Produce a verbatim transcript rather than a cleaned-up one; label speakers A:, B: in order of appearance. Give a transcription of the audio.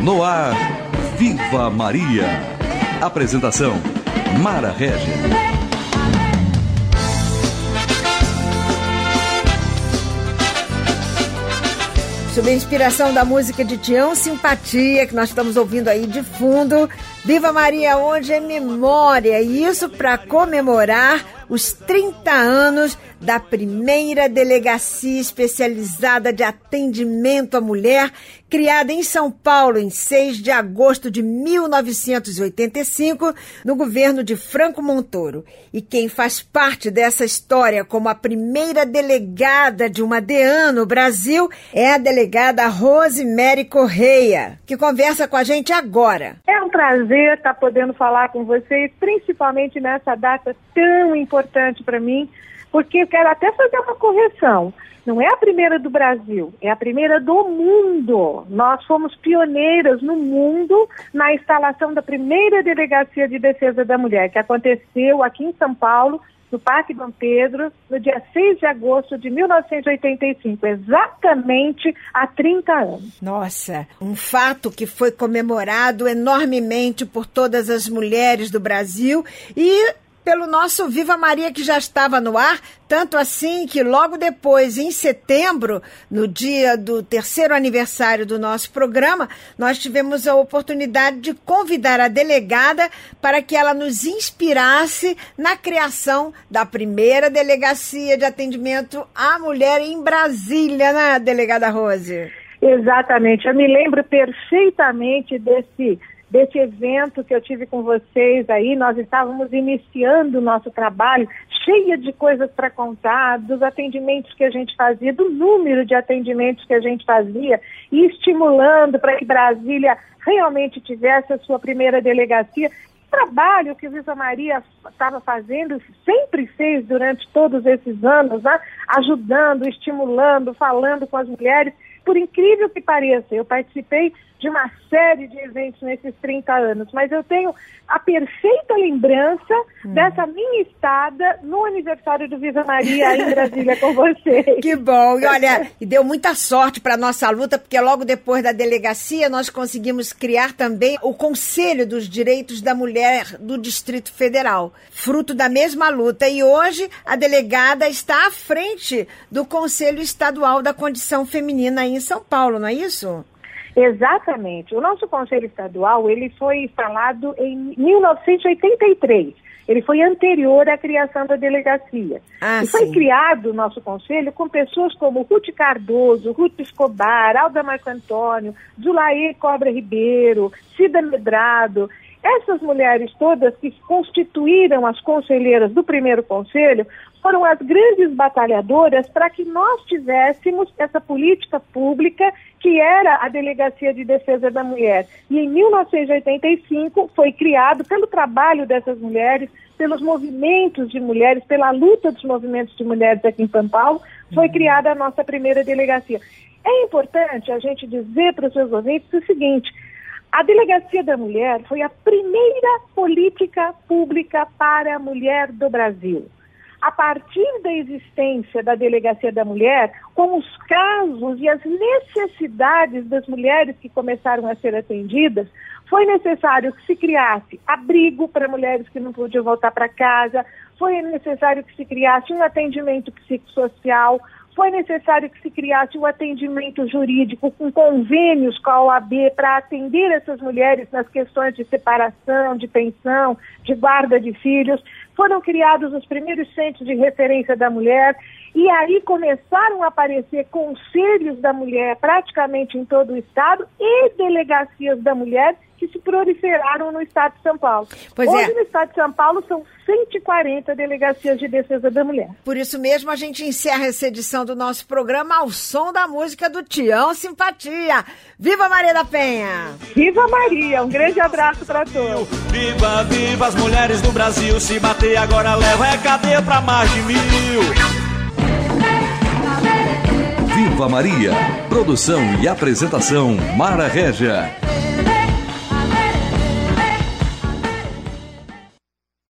A: No ar, Viva Maria. Apresentação, Mara Régia.
B: Sob a inspiração da música de Tião Simpatia, que nós estamos ouvindo aí de fundo, Viva Maria, hoje é memória, e isso para comemorar os trinta anos da primeira delegacia especializada de atendimento à mulher, criada em São Paulo em seis de agosto de mil novecentos e oitenta e cinco, no governo de Franco Montoro. E quem faz parte dessa história como a primeira delegada de uma D E A N no Brasil é a delegada Rosemary Correia, que conversa com a gente agora.
C: É um prazer estar podendo falar com vocês, principalmente nessa data tão importante para mim, porque eu quero até fazer uma correção. Não é a primeira do Brasil, é a primeira do mundo. Nós fomos pioneiras no mundo na instalação da primeira delegacia de defesa da mulher, que aconteceu aqui em São Paulo, no Parque Dom Pedro, no dia seis de agosto de mil novecentos e oitenta e cinco, exatamente há trinta anos.
B: Nossa, um fato que foi comemorado enormemente por todas as mulheres do Brasil e pelo nosso Viva Maria, que já estava no ar, tanto assim que logo depois, em setembro, no dia do terceiro aniversário do nosso programa, nós tivemos a oportunidade de convidar a delegada para que ela nos inspirasse na criação da primeira delegacia de atendimento à mulher em Brasília, né, delegada Rose?
C: Exatamente, eu me lembro perfeitamente desse... desse evento que eu tive com vocês aí. Nós estávamos iniciando o nosso trabalho, cheia de coisas para contar, dos atendimentos que a gente fazia, do número de atendimentos que a gente fazia, e estimulando para que Brasília realmente tivesse a sua primeira delegacia. O trabalho que Viva Maria estava fazendo, sempre fez durante todos esses anos, né? Ajudando, estimulando, falando com as mulheres. Por incrível que pareça, eu participei de uma série de eventos nesses trinta anos, mas eu tenho a perfeita lembrança hum. dessa minha estada no aniversário do Viva Maria em Brasília com vocês.
B: Que bom! E olha, e deu muita sorte para a nossa luta, porque logo depois da delegacia nós conseguimos criar também o Conselho dos Direitos da Mulher do Distrito Federal, fruto da mesma luta. E hoje a delegada está à frente do Conselho Estadual da Condição Feminina aí em São Paulo, não é isso?
C: Exatamente. O nosso Conselho Estadual, ele foi instalado em mil novecentos e oitenta e três. Ele foi anterior à criação da delegacia.
B: Ah,
C: e foi
B: sim.
C: criado o nosso conselho com pessoas como Ruth Cardoso, Ruth Escobar, Alda Marco Antônio, Zulaê Cobra Ribeiro, Cida Medrado. Essas mulheres todas que constituíram as conselheiras do primeiro conselho foram as grandes batalhadoras para que nós tivéssemos essa política pública que era a Delegacia de Defesa da Mulher. E em mil novecentos e oitenta e cinco foi criado, pelo trabalho dessas mulheres, pelos movimentos de mulheres, pela luta dos movimentos de mulheres aqui em São Paulo, foi criada a nossa primeira delegacia. É importante a gente dizer para os seus ouvintes o seguinte: a Delegacia da Mulher foi a primeira política pública para a mulher do Brasil. A partir da existência da Delegacia da Mulher, com os casos e as necessidades das mulheres que começaram a ser atendidas, foi necessário que se criasse abrigo para mulheres que não podiam voltar para casa, foi necessário que se criasse um atendimento psicossocial, foi necessário que se criasse um atendimento jurídico com convênios com a O A B para atender essas mulheres nas questões de separação, de pensão, de guarda de filhos. Foram criados os primeiros centros de referência da mulher e aí começaram a aparecer conselhos da mulher praticamente em todo o estado e delegacias da mulher que se proliferaram no estado de São Paulo.
B: Pois
C: Hoje
B: é.
C: no estado de São Paulo são cento e quarenta delegacias de defesa da mulher.
B: Por isso mesmo a gente encerra essa edição do nosso programa ao som da música do Tião Simpatia. Viva Maria da Penha!
C: Viva Maria! Um grande abraço para todos.
D: Viva, viva as mulheres do Brasil. Se bater agora leva é cadeia pra mais de mil.
A: Viva Maria. Produção e apresentação, Mara Régia.